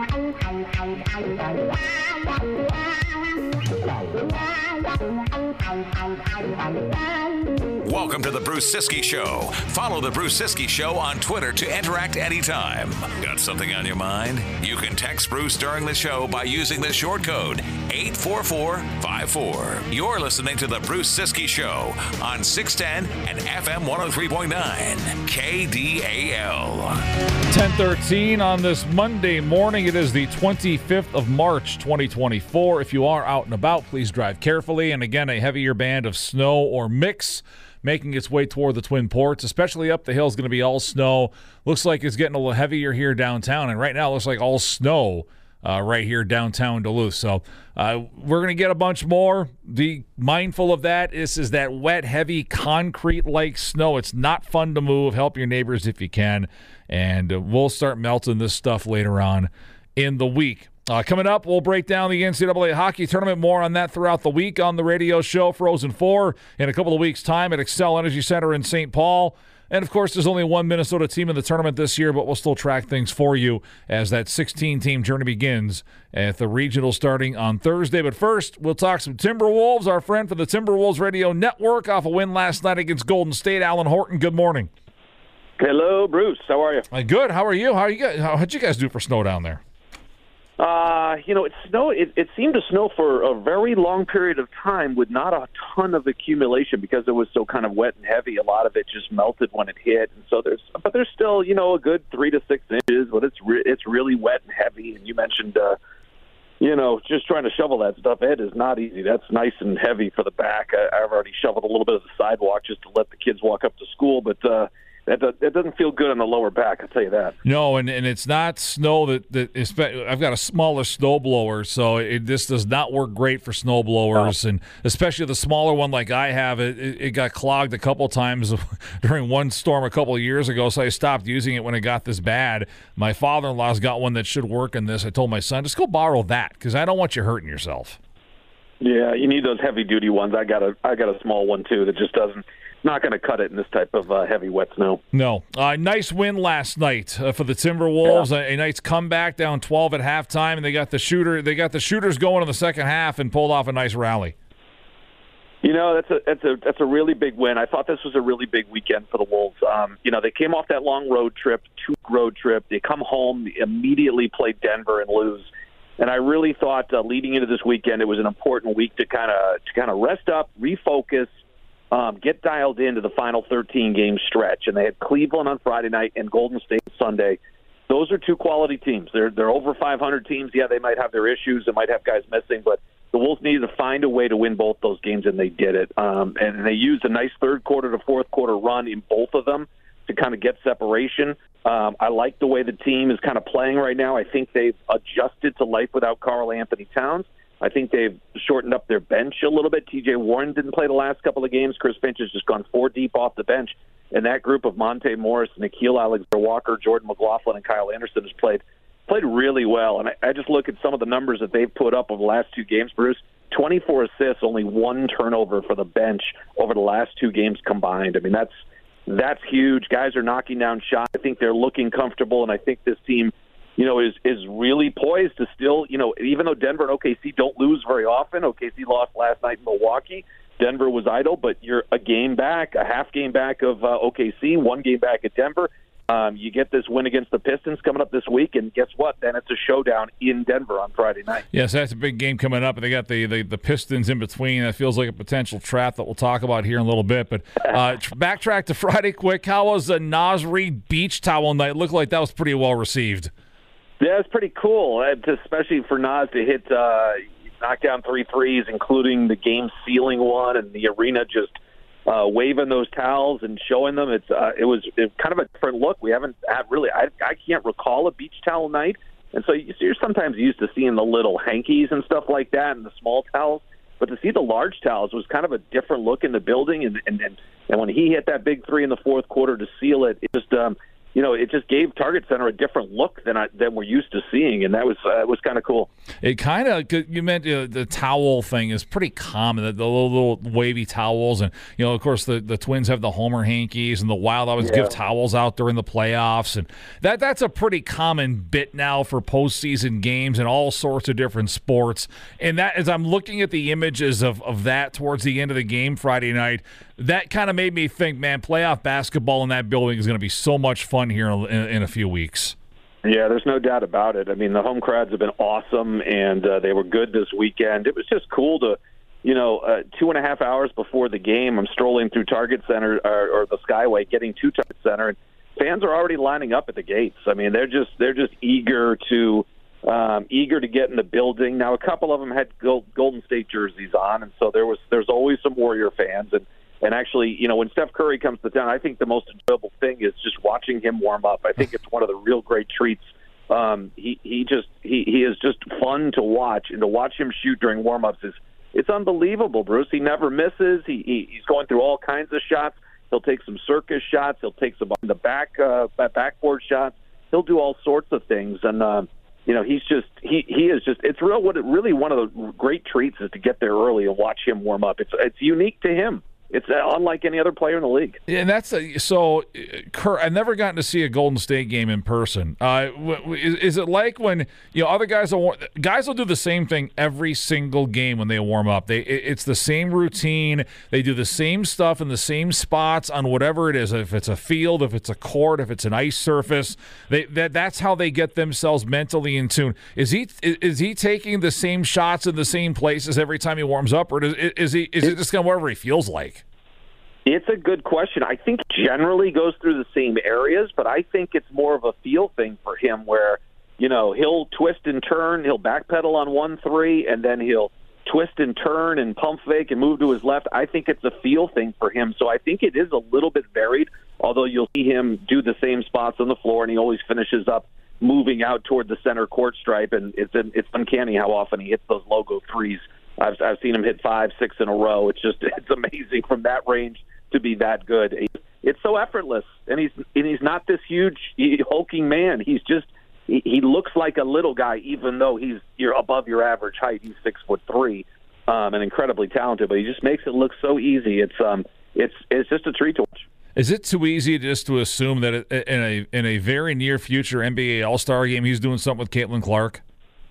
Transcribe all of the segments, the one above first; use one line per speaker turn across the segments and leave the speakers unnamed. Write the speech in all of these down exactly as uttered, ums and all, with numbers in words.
Welcome to the Bruce Siskey Show. Follow the Bruce Siskey Show on Twitter to interact anytime. Got something on your mind? You can text Bruce during the show by using the short code eight four four five four. You're listening to the Bruce Siskey Show on six ten and F M one oh three point nine K D A L.
ten thirteen on this Monday morning. It is the twenty-fifth of March, twenty twenty-four. If you are out and about, please drive carefully. And again, a heavier band of snow or mix making its way toward the Twin Ports, especially up the hill is going to be all snow. Looks like it's getting a little heavier here downtown, and right now it looks like all snow uh, right here downtown Duluth. So uh, we're going to get a bunch more. Be mindful of that. This is that wet, heavy, concrete-like snow. It's not fun to move. Help your neighbors if you can, and uh, we'll start melting this stuff later on in the week. Uh, coming up, we'll break down the N C double A hockey tournament. More on that throughout the week on the radio show Frozen four in a couple of weeks' time at Xcel Energy Center in Saint Paul. And, of course, there's only one Minnesota team in the tournament this year, but we'll still track things for you as that sixteen-team journey begins at the regional starting on Thursday. But first, we'll talk some Timberwolves. Our friend from the Timberwolves Radio Network off a win last night against Golden State, Alan Horton. Good morning.
Hello, Bruce. How are you?
Uh, good. How are you? How are you guys? How'd you guys do for snow down there?
Uh, you know, it snowed. It, it seemed to snow for a very long period of time with not a ton of accumulation because it was so kind of wet and heavy. A lot of it just melted when it hit, and so there's, but there's still, you know, a good three to six inches. But it's re- it's really wet and heavy. And you mentioned, uh, you know, just trying to shovel that stuff. It is not easy. That's nice and heavy for the back. I, I've already shoveled a little bit of the sidewalk just to let the kids walk up to school, but. Uh, That, that doesn't feel good on the lower back, I'll tell you that.
No, and, and it's not snow that, that is, I've got a smaller snow blower, so it, this does not work great for snow blowers, no. And especially the smaller one like I have, it, it, it got clogged a couple times during one storm a couple of years ago, so I stopped using it when it got this bad. My father-in-law's got one that should work in this. I told my son, just go borrow that, because I don't want you hurting yourself.
Yeah, you need those heavy-duty ones. I got a I got a small one, too, that just doesn't. Not going to cut it in this type of uh, heavy, wet snow.
No. Uh, nice win last night uh, for the Timberwolves.
Yeah.
A, a nice comeback, down twelve at halftime, and they got the shooter. They got the shooters going in the second half and pulled off a nice rally.
You know, that's a that's a that's a really big win. I thought this was a really big weekend for the Wolves. Um, you know, they came off that long road trip, two-week road trip. They come home, immediately play Denver and lose. And I really thought uh, leading into this weekend, it was an important week to kind of to kind of rest up, refocus. Um, get dialed into the final thirteen-game stretch, and they had Cleveland on Friday night and Golden State Sunday. Those are two quality teams. They're they're over five hundred teams. Yeah, they might have their issues. They might have guys missing, but the Wolves needed to find a way to win both those games, and they did it. Um, and they used a nice third quarter to fourth quarter run in both of them to kind of get separation. Um, I like the way the team is kind of playing right now. I think they've adjusted to life without Karl Anthony Towns. I think they've shortened up their bench a little bit. T J Warren didn't play the last couple of games. Chris Finch has just gone four deep off the bench. And that group of Monte Morris, Nickeil Alexander-Walker, Jordan McLaughlin, and Kyle Anderson has played played really well. And I, I just look at some of the numbers that they've put up over the last two games, Bruce. twenty-four assists, only one turnover for the bench over the last two games combined. I mean, that's that's huge. Guys are knocking down shots. I think they're looking comfortable, and I think this team – you know, is is really poised to still, you know, even though Denver and O K C don't lose very often, O K C lost last night in Milwaukee, Denver was idle, but you're a game back, a half game back of uh, O K C, one game back at Denver. Um, you get this win against the Pistons coming up this week, and guess what? Then it's a showdown in Denver on Friday night.
Yes, that's a big game coming up. They got the, the, the Pistons in between. That feels like a potential trap that we'll talk about here in a little bit. But uh, backtrack to Friday quick. How was the Nasri beach towel night? Looked like that was pretty well received.
Yeah, it's pretty cool, especially for Nas to hit, uh, knock down three threes, including the game-sealing one, and the arena just uh, waving those towels and showing them. It's uh, it was it, kind of a different look. We haven't had really. I, I can't recall a beach towel night, and so you're sometimes used to seeing the little hankies and stuff like that, and the small towels. But to see the large towels was kind of a different look in the building, and and and, and when he hit that big three in the fourth quarter to seal it, it just. Um, you know, it just gave Target Center a different look than I, than we're used to seeing, and that was uh, was kind of cool.
It kind of, you meant uh, the towel thing is pretty common, the, the little, little wavy towels, and you know, of course, the, the Twins have the Homer hankies, and the Wild always
yeah.
give towels out during the playoffs, and that that's a pretty common bit now for postseason games in all sorts of different sports. And that, as I'm looking at the images of of that towards the end of the game Friday night, that kind of made me think, man, playoff basketball in that building is going to be so much fun here in, in a few weeks.
Yeah, there's no doubt about it. I mean, the home crowds have been awesome, and uh, they were good this weekend. It was just cool to, you know, uh, two and a half hours before the game, I'm strolling through Target Center or, or the Skyway, getting to Target Center, and fans are already lining up at the gates. I mean, they're just they're just eager to um, eager to get in the building. Now, a couple of them had Golden State jerseys on, and so there was there's always some Warrior fans. And And actually, you know, when Steph Curry comes to town, I think the most enjoyable thing is just watching him warm up. I think it's one of the real great treats. Um, he he just he, he is just fun to watch, and to watch him shoot during warm-ups is it's unbelievable, Bruce. He never misses. He, he he's going through all kinds of shots. He'll take some circus shots. He'll take some on the back uh, backboard shots. He'll do all sorts of things, and uh, you know, he's just he he is just it's real. What it, really one of the great treats is to get there early and watch him warm up. It's it's unique to him. It's unlike any other player in the league.
Yeah, and that's a, so. Kurt, I've never gotten to see a Golden State game in person. Uh, is, is it like when you know other guys will guys will do the same thing every single game when they warm up? They it's the same routine. They do the same stuff in the same spots on whatever it is. If it's a field, if it's a court, if it's an ice surface, they that that's how they get themselves mentally in tune. Is he is he taking the same shots in the same places every time he warms up, or is, is he is it just kind of whatever he feels like?
It's a good question. I think generally goes through the same areas, but I think it's more of a feel thing for him where, you know, he'll twist and turn, he'll backpedal on one three, and then he'll twist and turn and pump fake and move to his left. I think it's a feel thing for him. So I think it is a little bit varied, although you'll see him do the same spots on the floor, and he always finishes up moving out toward the center court stripe, and it's it's uncanny how often he hits those logo threes. I've, I've seen him hit five, six in a row. It's just it's amazing from that range to be that good. It's so effortless, and he's and he's not this huge hulking man. He's just he, he looks like a little guy, even though he's you're above your average height. He's six foot three, um, and incredibly talented. But he just makes it look so easy. It's um it's it's just a treat to watch.
Is it too easy just to assume that in a in a very near future N B A All-Star game he's doing something with Caitlin Clark?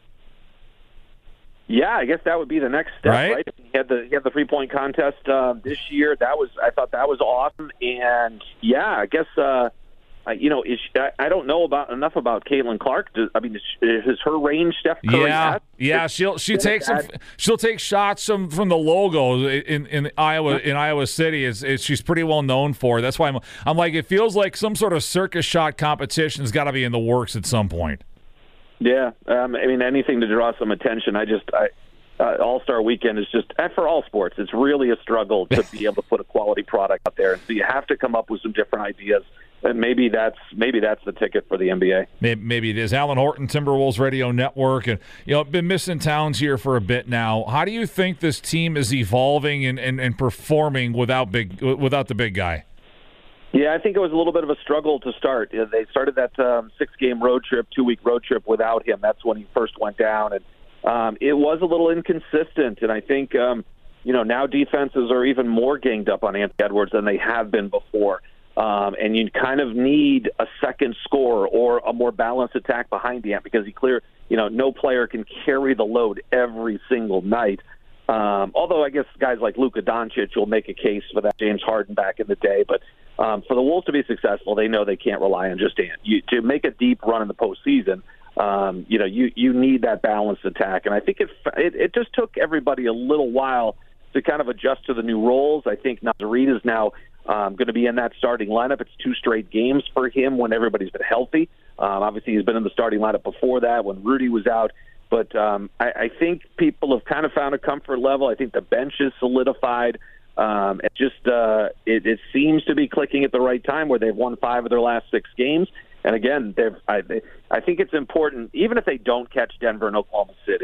Yeah, I guess that would be the next step,
right?
right? He had the he had the three point contest uh, this year. That was I thought that was awesome, and yeah, I guess uh, you know is, I, I don't know about enough about Caitlin Clark. Does, I mean, is, is her range Steph Curry?
Yeah,
at?
yeah. She'll she takes some, she'll take shots from, from the logo in, in Iowa in Iowa City. Is she's pretty well known for. That's why I'm I'm like it feels like some sort of circus shot competition's got to be in the works at some point.
Yeah, um, I mean, anything to draw some attention. I just, I, uh, All-Star Weekend is just, for all sports, it's really a struggle to be able to put a quality product out there. And so you have to come up with some different ideas. And maybe that's maybe that's the ticket for the N B A.
Maybe it is. Alan Horton, Timberwolves Radio Network, and you know, been missing towns here for a bit now. How do you think this team is evolving and, and, and performing without big without the big guy?
Yeah, I think it was a little bit of a struggle to start. They started that um, six-game road trip, two-week road trip without him. That's when he first went down, and um, it was a little inconsistent. And I think, um, you know, now defenses are even more ganged up on Anthony Edwards than they have been before. Um, and you kind of need a second scorer or a more balanced attack behind the Ant because he clear, you know, no player can carry the load every single night. Um, although I guess guys like Luka Doncic will make a case for that, James Harden back in the day. But um, for the Wolves to be successful, they know they can't rely on just Ant. You, to make a deep run in the postseason, um, you know, you, you need that balanced attack. And I think it, it it just took everybody a little while to kind of adjust to the new roles. I think Naz Reid is now um, going to be in that starting lineup. It's two straight games for him when everybody's been healthy. Um, obviously, he's been in the starting lineup before that when Rudy was out. But um, I, I think people have kind of found a comfort level. I think the bench is solidified. Um, it just uh, it, it seems to be clicking at the right time where they've won five of their last six games. And again, they've, I, they, I think it's important, even if they don't catch Denver and Oklahoma City,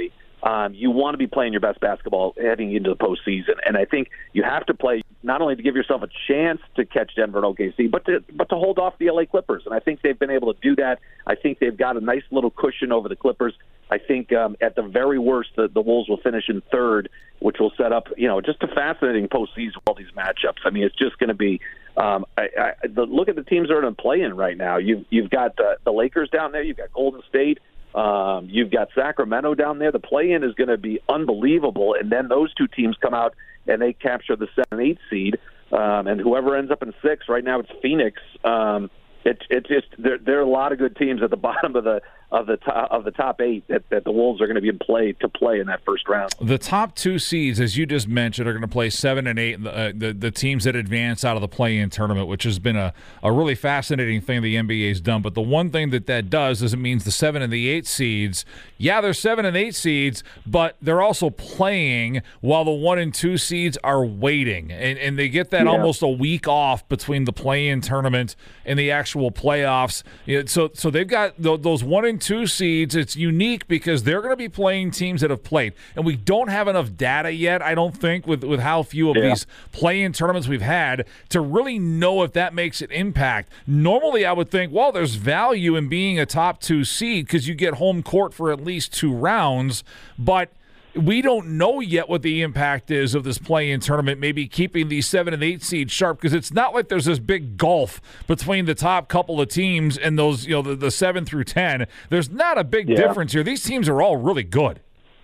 Um, you want to be playing your best basketball heading into the postseason, and I think you have to play not only to give yourself a chance to catch Denver and O K C, but to but to hold off the L A Clippers. And I think they've been able to do that. I think they've got a nice little cushion over the Clippers. I think um, at the very worst, the, the Wolves will finish in third, which will set up, you know, just a fascinating postseason with all these matchups. I mean, it's just going to be. Um, I, I, the, look at the teams that are in play-in right now. You've you've got uh, the Lakers down there. You've got Golden State. Um, you've got Sacramento down there. The play-in is going to be unbelievable, and then those two teams come out and they capture the seven, eight seed, um, and whoever ends up in six. Right now, it's Phoenix. Um, it, it just there, there are a lot of good teams at the bottom of the of the top, of the top eight that, that the Wolves are going to be in play to play in that first round.
The top two seeds, as you just mentioned, are going to play seven and eight. Uh, the the teams that advance out of the play-in tournament, which has been a, a really fascinating thing the N B A's done. But the one thing that that does is it means the seven and the eight seeds. Yeah, they're seven and eight seeds, but they're also playing while the one and two seeds are waiting, and and they get that yeah. almost a week off between the play-in tournament and the actual playoffs. You know, so so they've got th- those one and two seeds. It's unique because they're going to be playing teams that have played, and we don't have enough data yet, I don't think, with, with how few of yeah. these play-in tournaments we've had to really know if that makes an impact. Normally, I would think, well, there's value in being a top two seed because you get home court for at least two rounds, but we don't know yet what the impact is of this play-in tournament, maybe keeping these seven and eight seeds sharp, because it's not like there's this big gulf between the top couple of teams and those, you know, the, the seven through ten. There's not a big yeah. difference here. These teams are all really good.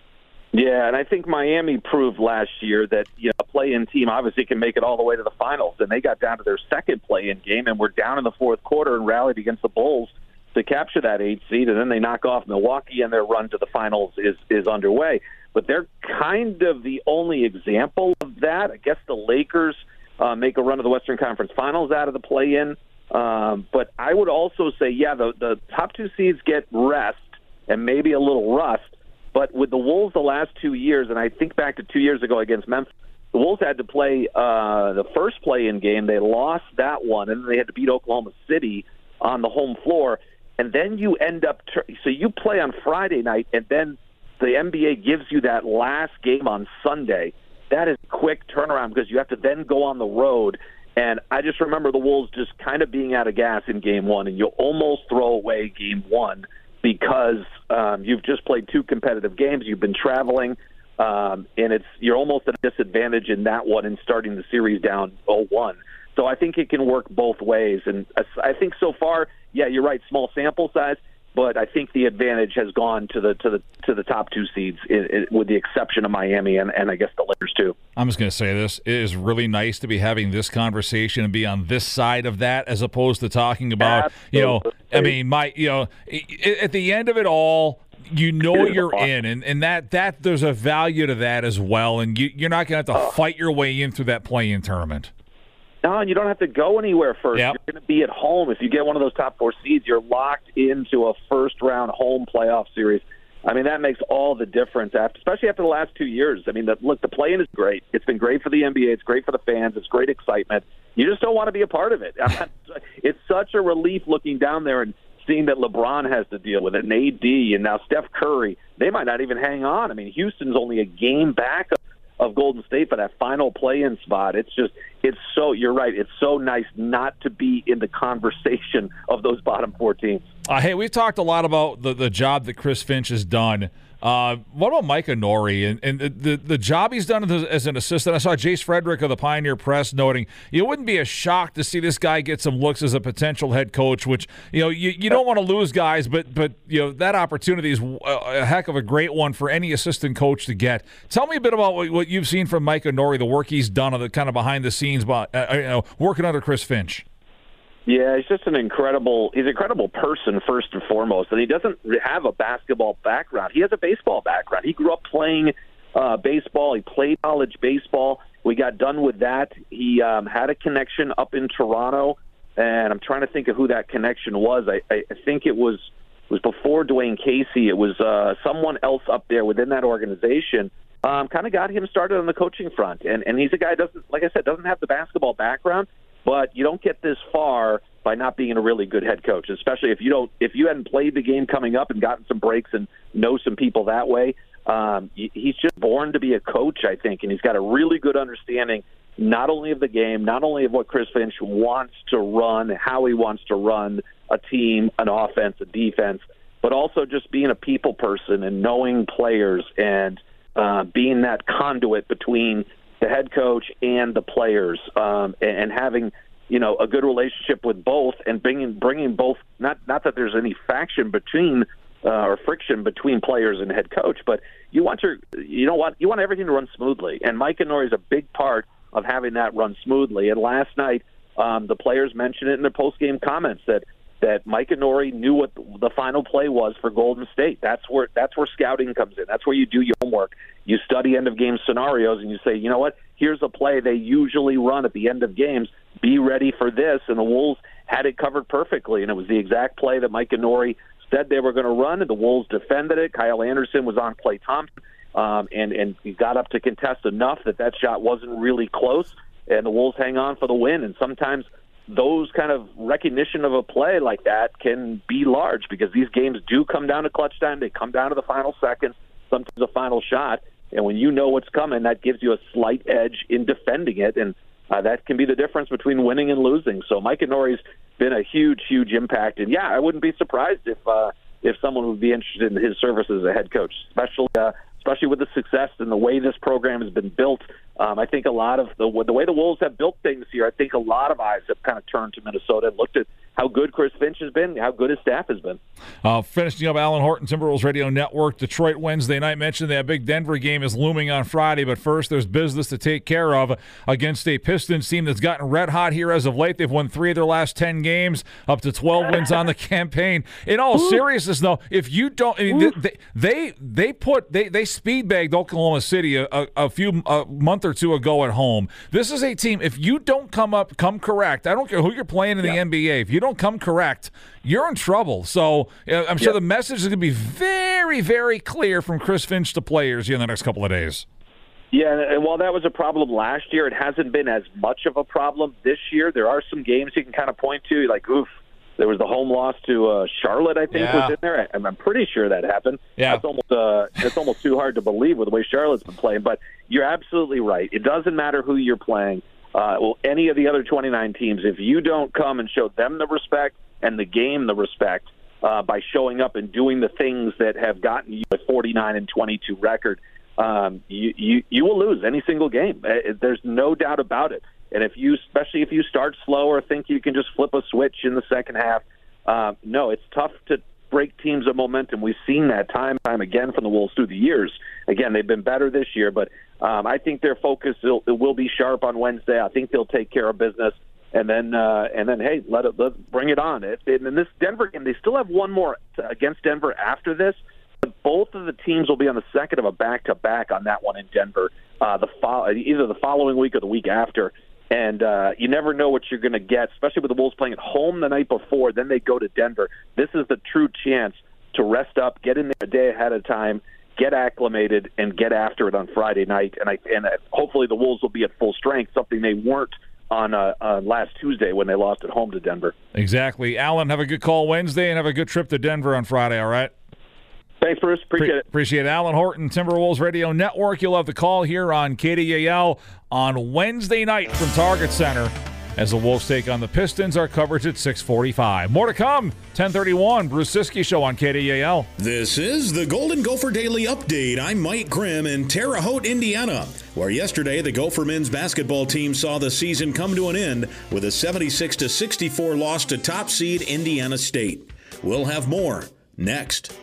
Yeah, and I think Miami proved last year that, you know, a play-in team obviously can make it all the way to the finals, and they got down to their second play-in game and were down in the fourth quarter and rallied against the Bulls to capture that eight seed, and then they knock off Milwaukee, and their run to the finals is is underway. But they're kind of the only example of that. I guess the Lakers uh, make a run to the Western Conference Finals out of the play-in. Um, but I would also say, yeah, the, the top two seeds get rest and maybe a little rust. But with the Wolves the last two years, and I think back to two years ago against Memphis, the Wolves had to play uh, the first play-in game. They lost that one, and then they had to beat Oklahoma City on the home floor. And then you end up – so you play on Friday night, and then – the N B A gives you that last game on Sunday. That is a quick turnaround because you have to then go on the road. And I just remember the Wolves just kind of being out of gas in game one, and you'll almost throw away game one because um, you've just played two competitive games. You've been traveling, um, and it's you're almost at a disadvantage in that one and starting the series down oh one. So I think it can work both ways. And I think so far, yeah, you're right, small sample size. But I think the advantage has gone to the to the to the top two seeds, it, it, with the exception of Miami and, and I guess the Lakers too.
I'm just going to say this: it is really nice to be having this conversation and be on this side of that, as opposed to talking about, Absolutely. you know, I mean, my, you know, at the end of it all, you know you're in, and, and that that there's a value to that as well, and you, you're not going to have to fight your way in through that play-in tournament.
No, and you don't have to go anywhere first. Yep. You're going to be at home. If you get one of those top four seeds, you're locked into a first-round home playoff series. I mean, that makes all the difference, after, especially after the last two years. I mean, the, look, the play-in is great. It's been great for the N B A. It's great for the fans. It's great excitement. You just don't want to be a part of it. It's such a relief looking down there and seeing that LeBron has to deal with it, and A D, and now Steph Curry. They might not even hang on. I mean, Houston's only a game back of of Golden State for that final play-in spot. It's just, it's so, you're right, it's so nice not to be in the conversation of those bottom four teams.
Uh, hey, we've talked a lot about the, the job that Chris Finch has done. Uh, what about Micah Nori and, and the, the the job he's done as, as an assistant? I saw Jace Frederick of the Pioneer Press noting it wouldn't be a shock to see this guy get some looks as a potential head coach, which, you know, you, you don't want to lose guys, but, but you know, that opportunity is a heck of a great one for any assistant coach to get. Tell me a bit about what, what you've seen from Micah Nori, the work he's done on the kind of behind the scenes, uh, you know, working under Chris Finch.
Yeah, he's just an incredible, he's an incredible person first and foremost, and he doesn't have a basketball background. He has a baseball background. He grew up playing uh, baseball. He played college baseball. We got done with that. He um, had a connection up in Toronto, and I'm trying to think of who that connection was. I, I, I think it was it was before Dwayne Casey. It was uh, someone else up there within that organization. Um, kind of got him started on the coaching front, and and he's a guy who doesn't, like I said, doesn't have the basketball background. But you don't get this far by not being a really good head coach, especially if you don't if you hadn't played the game coming up and gotten some breaks and know some people that way. Um, he's just born to be a coach, I think, and he's got a really good understanding not only of the game, not only of what Chris Finch wants to run, how he wants to run a team, an offense, a defense, but also just being a people person and knowing players and uh, being that conduit between the head coach and the players, um, and, and having, you know, a good relationship with both, and bringing bringing both. Not not that there's any faction between uh, or friction between players and head coach, but you want your you know what you want everything to run smoothly, and Mike Inouri is a big part of having that run smoothly. And last night, um, the players mentioned it in their post-game comments that that Mike Inouri knew what the final play was for Golden State. That's where that's where scouting comes in. That's where you do your homework. You study end-of-game scenarios, and you say, you know what, here's a play they usually run at the end of games. Be ready for this. And the Wolves had it covered perfectly, and it was the exact play that Mike Inouri said they were going to run, and the Wolves defended it. Kyle Anderson was on Klay Thompson, um, and, and he got up to contest enough that that shot wasn't really close, and the Wolves hang on for the win. And sometimes those kind of recognition of a play like that can be large, because these games do come down to clutch time. They come down to the final seconds, sometimes a final shot. And when you know what's coming, that gives you a slight edge in defending it. And uh, that can be the difference between winning and losing. So Mike Inouri's been a huge, huge impact. And, yeah, I wouldn't be surprised if uh, if someone would be interested in his services as a head coach, especially uh, especially with the success and the way this program has been built. Um, I think a lot of the, the way the Wolves have built things here, I think a lot of eyes have kind of turned to Minnesota and looked at how good Chris Finch has been, how good his staff has been.
Uh, finishing up, Alan Horton, Timberwolves Radio Network. Detroit Wednesday night. Mentioned that big Denver game is looming on Friday, but first there's business to take care of against a Pistons team that's gotten red hot here as of late. They've won three of their last ten games, up to twelve wins on the campaign. In all Ooh. seriousness, though, if you don't, I mean, they, they they put they they speed bagged Oklahoma City a, a, a few a month or two ago at home. This is a team. If you don't come up come correct, I don't care who you're playing in the yeah. N B A. If you don't come correct, you're in trouble. So uh, I'm sure yep. the message is going to be very, very clear from Chris Finch to players here in the next couple of days.
Yeah, and while that was a problem last year, it hasn't been as much of a problem this year. There are some games you can kind of point to, like, oof, there was the home loss to uh, Charlotte, I think, yeah. was in there. I'm, I'm pretty sure that happened.
Yeah.
That's almost, uh, it's almost too hard to believe with the way Charlotte's been playing. But you're absolutely right. It doesn't matter who you're playing. Uh, well, any of the other twenty-nine teams, if you don't come and show them the respect and the game the respect uh, by showing up and doing the things that have gotten you a forty-nine and twenty-two record, um, you, you you will lose any single game. Uh, there's no doubt about it. And if you, especially if you start slow or think you can just flip a switch in the second half, uh, no, it's tough to break teams of momentum. We've seen that time and time again from the Wolves through the years. Again, they've been better this year, but um, I think their focus will, will be sharp on Wednesday. I think they'll take care of business, and then uh, and then hey, let it let's bring it on. It, it, in this Denver game, they still have one more to, against Denver after this. But both of the teams will be on the second of a back-to-back on that one in Denver, uh, the fo- either the following week or the week after. And uh, you never know what you're going to get, especially with the Wolves playing at home the night before. Then they go to Denver. This is the true chance to rest up, get in there a day ahead of time, get acclimated, and get after it on Friday night. And I and hopefully the Wolves will be at full strength, something they weren't on uh, uh, last Tuesday when they lost at home to Denver.
Exactly. Alan, have a good call Wednesday and have a good trip to Denver on Friday, all right?
Thanks, Bruce. Appreciate Pre- it.
Appreciate it. Alan Horton, Timberwolves Radio Network. You'll have the call here on K D A L on Wednesday night from Target Center as the Wolves take on the Pistons. Our coverage at six forty-five. More to come. ten thirty-one, Bruce Siskey Show on K D A L.
This is the Golden Gopher Daily Update. I'm Mike Grimm in Terre Haute, Indiana, where yesterday the Gopher men's basketball team saw the season come to an end with a seventy-six to sixty-four loss to top seed Indiana State. We'll have more next.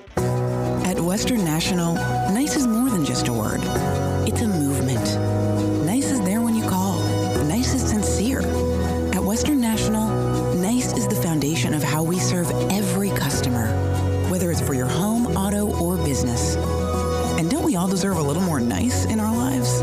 At Western National, nice is more than just a word. It's a movement. Nice is there when you call. Nice is sincere. At Western National, nice is the foundation of how we serve every customer, whether it's for your home, auto, or business. And don't we all deserve a little more nice in our lives?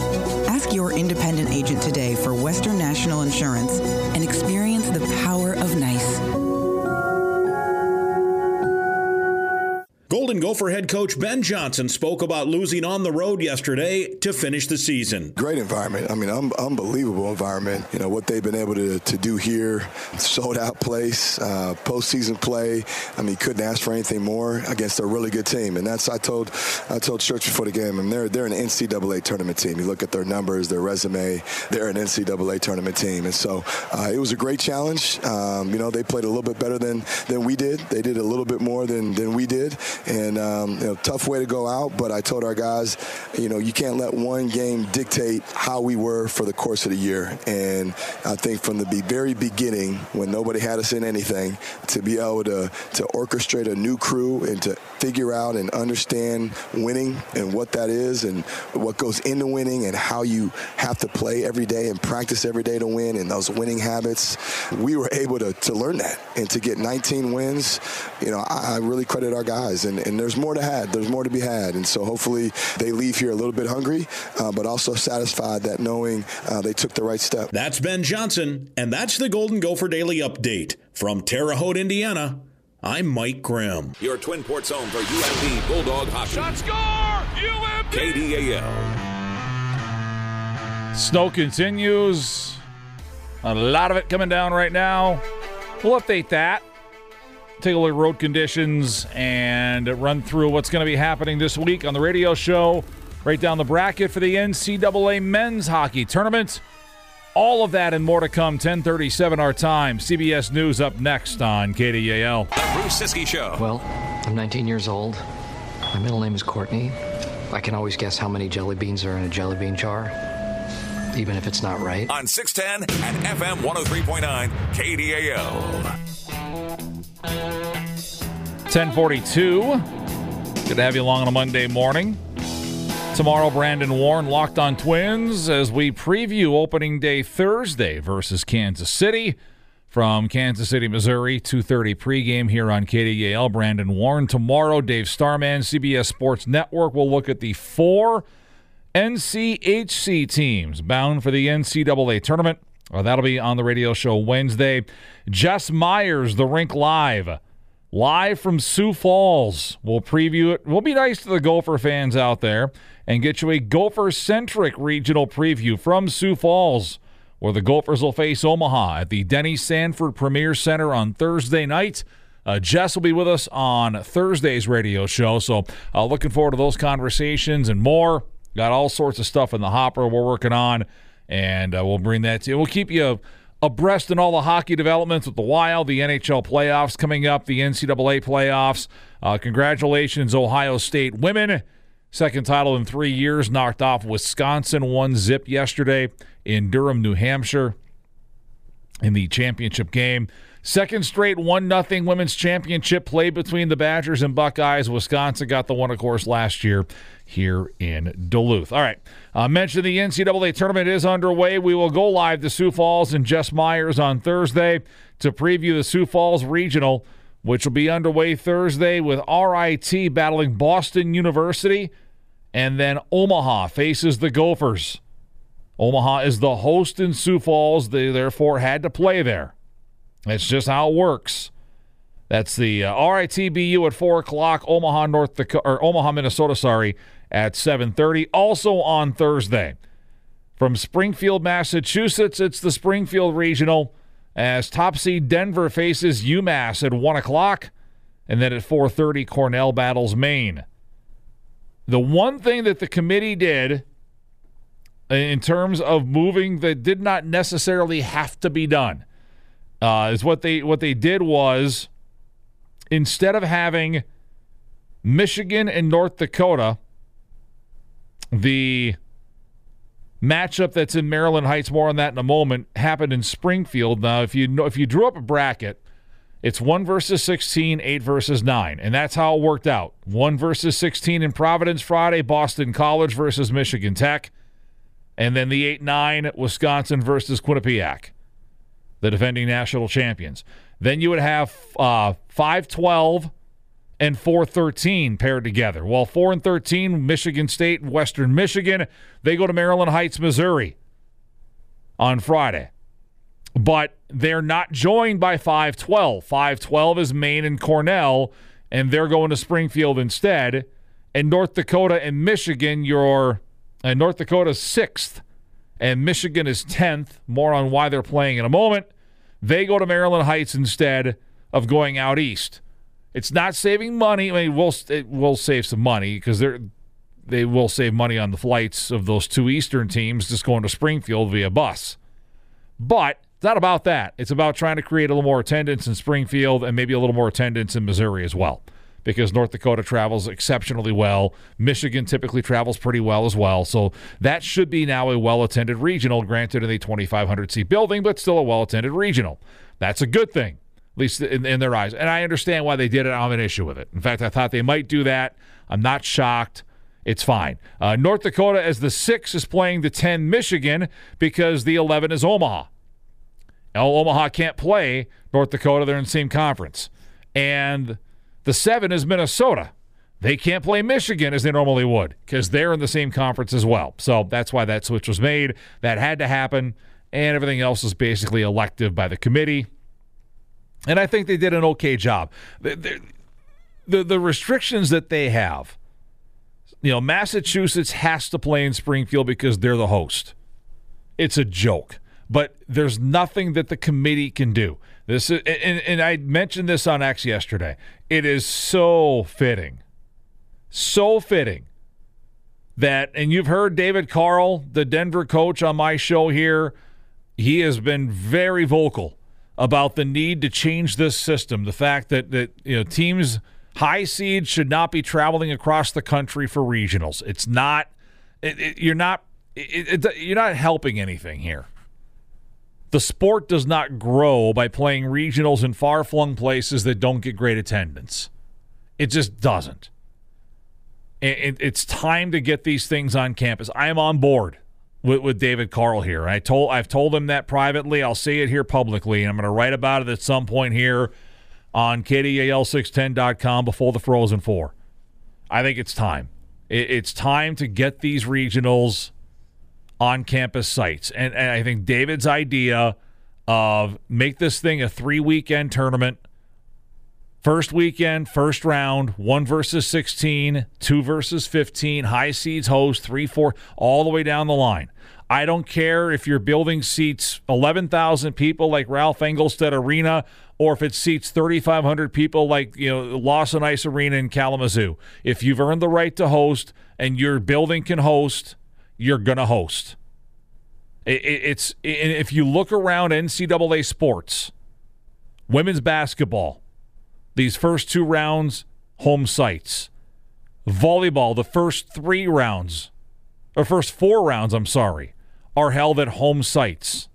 Ask your independent agent today for Western National Insurance and experience the power of nice.
Golden Gopher head coach Ben Johnson spoke about losing on the road yesterday to finish the season.
Great environment. I mean, un- unbelievable environment. You know, what they've been able to, to do here, sold out place, uh, postseason play. I mean, couldn't ask for anything more against a really good team. And that's, I told I told Church before the game, and they're, they're an N C double A tournament team. You look at their numbers, their resume, they're an N C double A tournament team. And so uh, it was a great challenge. Um, you know, they played a little bit better than, than we did. They did a little bit more than, than we did. And, um, you know, tough way to go out, but I told our guys, you know, you can't let one game dictate how we were for the course of the year. And I think from the very beginning, when nobody had us in anything, to be able to, to orchestrate a new crew and to figure out and understand winning and what that is and what goes into winning and how you have to play every day and practice every day to win and those winning habits, we were able to, to learn that and to get nineteen wins. You know, I, I really credit our guys, and, and there's more to have. There's more to be had, and so hopefully they leave here a little bit hungry, uh, but also satisfied that knowing uh, they took the right step.
That's Ben Johnson, and that's the Golden Gopher Daily Update. From Terre Haute, Indiana, I'm Mike Grimm.
Your Twin Ports home for U M B Bulldog hockey.
Shot score! U M B!
K D A L.
Snow continues. A lot of it coming down right now. We'll update that. Take a look at road conditions and run through what's going to be happening this week on the radio show. Right down the bracket for the N C double A men's hockey tournament. All of that and more to come. ten thirty-seven our time. C B S News up next on K D A L.
The Bruce Siskey Show.
Well, I'm nineteen years old. My middle name is Courtney. I can always guess how many jelly beans are in a jelly bean jar, even if it's not right.
On six ten and F M one oh three point nine K D A L.
ten forty-two. Good to have you along on a Monday morning. Tomorrow, Brandon Warren, Locked on Twins, as we preview opening day Thursday versus Kansas City. From Kansas City, Missouri, two thirty pregame here on K D A L. Brandon Warren. Tomorrow, Dave Starman, C B S Sports Network, will look at the four N C H C teams bound for the N C double A tournament. Well, that'll be on the radio show Wednesday. Jess Myers, The Rink Live. Live from Sioux Falls. We'll preview it. We'll be nice to the Gopher fans out there and get you a Gopher-centric regional preview from Sioux Falls, where the Gophers will face Omaha at the Denny Sanford Premier Center on Thursday night. Uh, Jess will be with us on Thursday's radio show, so uh, looking forward to those conversations and more. Got all sorts of stuff in the hopper we're working on, and uh, we'll bring that to you. We'll keep you abreast in all the hockey developments with the Wild, the N H L playoffs coming up, the N C double A playoffs. Uh, congratulations, Ohio State women. Second title in three years, knocked off Wisconsin, one zip yesterday in Durham, New Hampshire in the championship game. Second straight one nothing women's championship played between the Badgers and Buckeyes. Wisconsin got the one, of course, last year here in Duluth. All right, I uh, mentioned the N C double A tournament is underway. We will go live to Sioux Falls and Jess Myers on Thursday to preview the Sioux Falls Regional, which will be underway Thursday with R I T battling Boston University, and then Omaha faces the Gophers. Omaha is the host in Sioux Falls. They therefore had to play there. That's just how it works. That's the uh, R I T B U at four o'clock, Omaha, North Dakota, or Omaha, Minnesota, sorry, at seven thirty. Also on Thursday, from Springfield, Massachusetts, it's the Springfield Regional as top seed Denver faces UMass at one o'clock, and then at four thirty, Cornell battles Maine. The one thing that the committee did in terms of moving that did not necessarily have to be done uh, is what they what they did was, instead of having Michigan and North Dakota, the matchup that's in Maryland Heights, more on that in a moment, happened in Springfield. Now, if you know, if you drew up a bracket, it's one versus sixteen, eight versus nine, and that's how it worked out. one versus sixteen in Providence Friday, Boston College versus Michigan Tech, and then the eight nine, Wisconsin versus Quinnipiac, the defending national champions. Then you would have uh, five twelve and four thirteen paired together. Well, four and thirteen, Michigan State and Western Michigan, they go to Maryland Heights, Missouri on Friday. But they're not joined by five twelve. five twelve is Maine and Cornell, and they're going to Springfield instead. And North Dakota and Michigan, you're uh, North Dakota's sixth, and Michigan is tenth. More on why they're playing in a moment. They go to Maryland Heights instead of going out east. It's not saving money. I mean, we'll it will save some money because they're they will save money on the flights of those two Eastern teams just going to Springfield via bus. But it's not about that. It's about trying to create a little more attendance in Springfield and maybe a little more attendance in Missouri as well, because North Dakota travels exceptionally well. Michigan typically travels pretty well as well. So that should be now a well-attended regional, granted in a twenty-five hundred seat building, but still a well-attended regional. That's a good thing, at least in, in their eyes. And I understand why they did it. I don't have an issue with it. In fact, I thought they might do that. I'm not shocked. It's fine. Uh, North Dakota, as the six, is playing the ten Michigan because the eleven is Omaha. Now, Omaha can't play North Dakota. They're in the same conference. And the seven is Minnesota. They can't play Michigan as they normally would because they're in the same conference as well. So that's why that switch was made. That had to happen, and everything else is basically elective by the committee. And I think they did an okay job. The, the, the, the restrictions that they have, you know, Massachusetts has to play in Springfield because they're the host. It's a joke. But there's nothing that the committee can do. This is, and, and I mentioned this on X yesterday. It is so fitting, so fitting that, and you've heard David Carl, the Denver coach, on my show here. He has been very vocal about the need to change this system. The fact that that you know teams high seeds should not be traveling across the country for regionals. It's not. It, it, you're not. It, it, you're not helping anything here. The sport does not grow by playing regionals in far-flung places that don't get great attendance. It just doesn't. It, it, it's time to get these things on campus. I am on board with, with David Carl here. I told, I've told him that privately. I'll say it here publicly, and I'm going to write about it at some point here on K D A L six ten dot com before the Frozen Four. I think it's time. It, it's time to get these regionals on-campus sites. And, and I think David's idea of make this thing a three-weekend tournament, first weekend, first round, one versus sixteen, two versus fifteen, high seeds host, three, four, all the way down the line. I don't care if your building seats eleven thousand people like Ralph Engelstad Arena or if it seats thirty-five hundred people like, you know, Lawson Ice Arena in Kalamazoo. If you've earned the right to host and your building can host, you're going to host. It, it, it's if you look around N C double A sports, women's basketball, these first two rounds, home sites. Volleyball, the first three rounds, or first four rounds, I'm sorry, are held at home sites.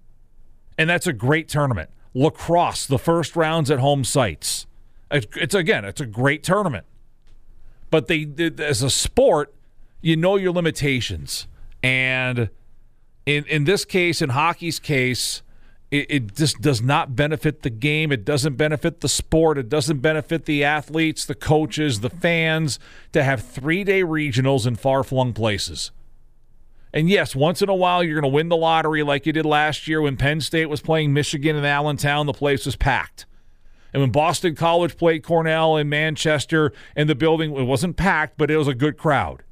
And that's a great tournament. Lacrosse, the first rounds at home sites. It's, it's again, it's a great tournament. But they, as a sport, you know your limitations. And in in this case, in hockey's case, it, it just does not benefit the game. It doesn't benefit the sport. It doesn't benefit the athletes, the coaches, the fans to have three-day regionals in far-flung places. And yes, once in a while you're going to win the lottery like you did last year when Penn State was playing Michigan in Allentown. The place was packed. And when Boston College played Cornell in Manchester, and the building, it wasn't packed, but it was a good crowd.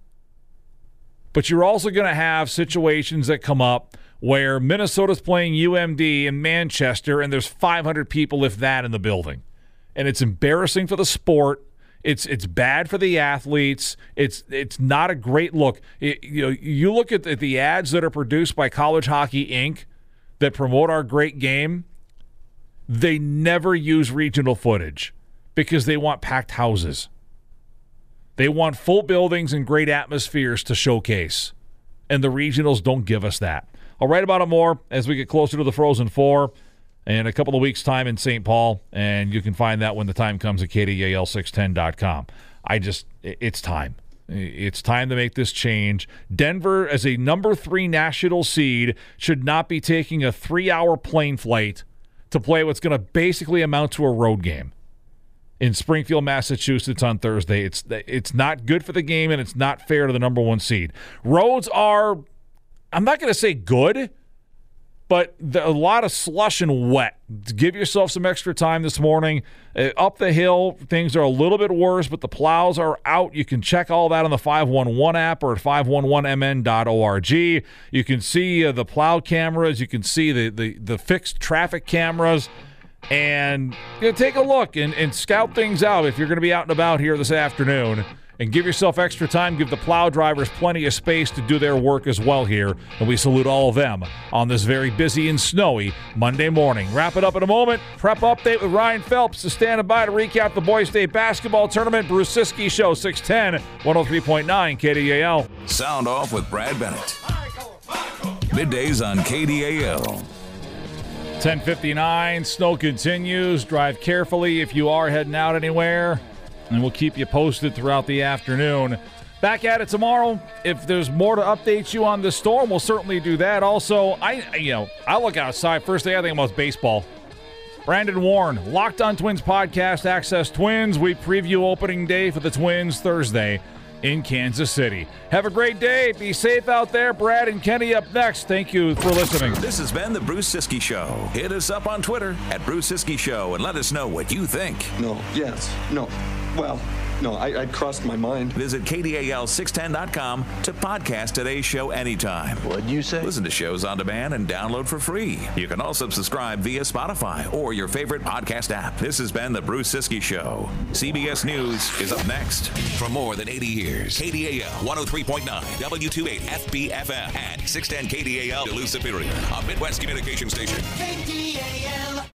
But you're also going to have situations that come up where Minnesota's playing U M D in Manchester, and there's five hundred people, if that, in the building. And it's embarrassing for the sport. It's it's bad for the athletes. It's it's not a great look. It, you know, you look at the, the ads that are produced by College Hockey Incorporated that promote our great game. They never use regional footage because they want packed houses. They want full buildings and great atmospheres to showcase. And the regionals don't give us that. I'll write about it more as we get closer to the Frozen Four in a couple of weeks' time in Saint Paul. And you can find that when the time comes at K D A L six ten dot com. I just, it's time. It's time to make this change. Denver, as a number three national seed, should not be taking a three-hour plane flight to play what's going to basically amount to a road game in Springfield, Massachusetts on Thursday. It's it's not good for the game, and it's not fair to the number one seed. Roads are, I'm not going to say good, but the, a lot of slush and wet. Give yourself some extra time this morning. Uh, up the hill, things are a little bit worse, but the plows are out. You can check all that on the five one one app or at five one one m n dot org. You can see uh, the plow cameras. You can see the, the, the fixed traffic cameras. And you know, take a look and, and scout things out if you're going to be out and about here this afternoon. And give yourself extra time. Give the plow drivers plenty of space to do their work as well here. And we salute all of them on this very busy and snowy Monday morning. Wrap it up in a moment. Prep update with Ryan Phelps to stand by to recap the Boys State basketball tournament. Bruce Siskey Show, six ten, one oh three point nine K D A L.
Sound off with Brad Bennett. Middays on K D A L.
ten fifty-nine, snow continues. Drive carefully if you are heading out anywhere. And we'll keep you posted throughout the afternoon. Back at it tomorrow. If there's more to update you on the storm, we'll certainly do that. Also, I you know, I look outside. First thing I think about is baseball. Brandon Warren, Locked On Twins podcast, Access Twins. We preview opening day for the Twins Thursday in Kansas City. Have a great day. Be safe out there. Brad and Kenny up next. Thank you for listening.
This has been the Bruce Siskey Show. Hit us up on Twitter at Bruce Siskey Show and let us know what you think.
No, yes, no. Well, no, I, I crossed my mind.
Visit K D A L six ten dot com to podcast today's show anytime.
What'd you say?
Listen to shows on demand and download for free. You can also subscribe via Spotify or your favorite podcast app. This has been the Bruce Siskey Show. C B S News is up next. For more than eighty years, K D A L one oh three point nine, W twenty-eight F B F M, and six ten K D A L Duluth Superior, a Midwest communication station. K D A L.